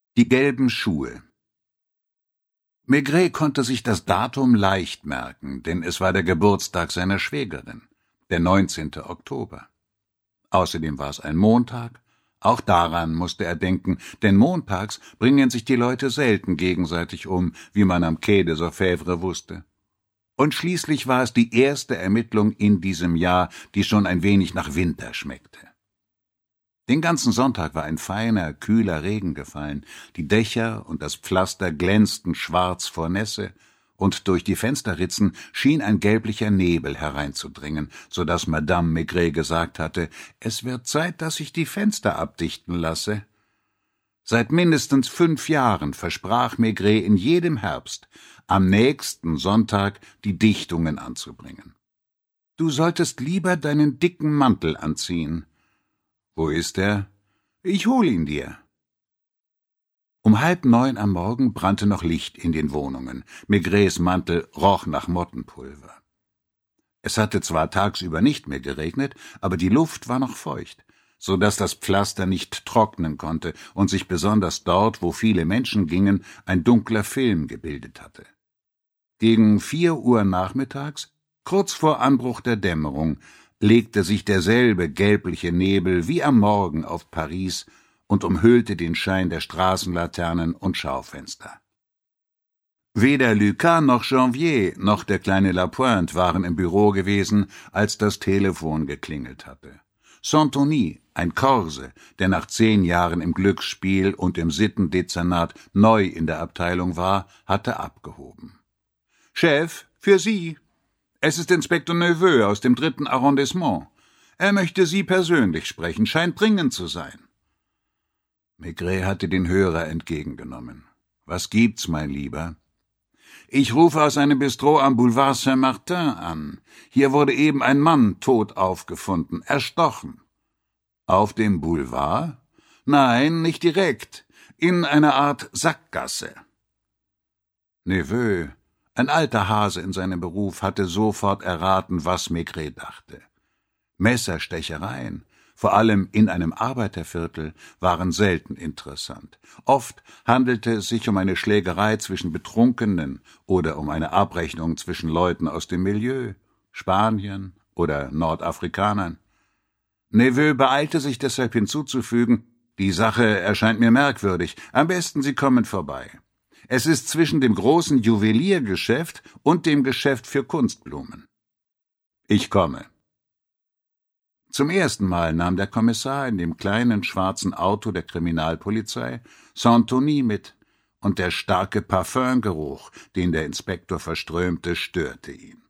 Die gelben Schuhe. Maigret konnte sich das Datum leicht merken, denn es war der Geburtstag seiner Schwägerin, der 19. Oktober. Außerdem war es ein Montag. Auch daran musste er denken, denn montags bringen sich die Leute selten gegenseitig um, wie man am Quai des Orfèvres wusste. Und schließlich war es die erste Ermittlung in diesem Jahr, die schon ein wenig nach Winter schmeckte. Den ganzen Sonntag war ein feiner, kühler Regen gefallen, die Dächer und das Pflaster glänzten schwarz vor Nässe, und durch die Fensterritzen schien ein gelblicher Nebel hereinzudringen, so daß Madame Maigret gesagt hatte, es wird Zeit, dass ich die Fenster abdichten lasse. Seit mindestens 5 Jahren versprach Maigret in jedem Herbst, am nächsten Sonntag die Dichtungen anzubringen. »Du solltest lieber deinen dicken Mantel anziehen.« »Wo ist er?« »Ich hol ihn dir.« Um 8:30 am Morgen brannte noch Licht in den Wohnungen. Maigrets Mantel roch nach Mottenpulver. Es hatte zwar tagsüber nicht mehr geregnet, aber die Luft war noch feucht, so daß das Pflaster nicht trocknen konnte und sich besonders dort, wo viele Menschen gingen, ein dunkler Film gebildet hatte. Gegen 4 Uhr nachmittags, kurz vor Anbruch der Dämmerung, legte sich derselbe gelbliche Nebel wie am Morgen auf Paris und umhüllte den Schein der Straßenlaternen und Schaufenster. Weder Lucas noch Janvier noch der kleine Lapointe waren im Büro gewesen, als das Telefon geklingelt hatte. Santoni, ein Korse, der nach 10 Jahren im Glücksspiel und im Sittendezernat neu in der Abteilung war, hatte abgehoben. »Chef, für Sie. Es ist Inspektor Neveu aus dem 3. Arrondissement. Er möchte Sie persönlich sprechen, scheint dringend zu sein.« Maigret hatte den Hörer entgegengenommen. »Was gibt's, mein Lieber?« »Ich rufe aus einem Bistro am Boulevard Saint-Martin an. Hier wurde eben ein Mann tot aufgefunden, erstochen.« »Auf dem Boulevard?« »Nein, nicht direkt. In einer Art Sackgasse.« Neveu, ein alter Hase in seinem Beruf, hatte sofort erraten, was Maigret dachte. Messerstechereien, vor allem in einem Arbeiterviertel, waren selten interessant. Oft handelte es sich um eine Schlägerei zwischen Betrunkenen oder um eine Abrechnung zwischen Leuten aus dem Milieu, Spaniern oder Nordafrikanern. Neveu beeilte sich deshalb hinzuzufügen, die Sache erscheint mir merkwürdig, am besten Sie kommen vorbei. Es ist zwischen dem großen Juweliergeschäft und dem Geschäft für Kunstblumen. Ich komme. Zum ersten Mal nahm der Kommissar in dem kleinen schwarzen Auto der Kriminalpolizei Santoni mit, und der starke Parfümgeruch, den der Inspektor verströmte, störte ihn.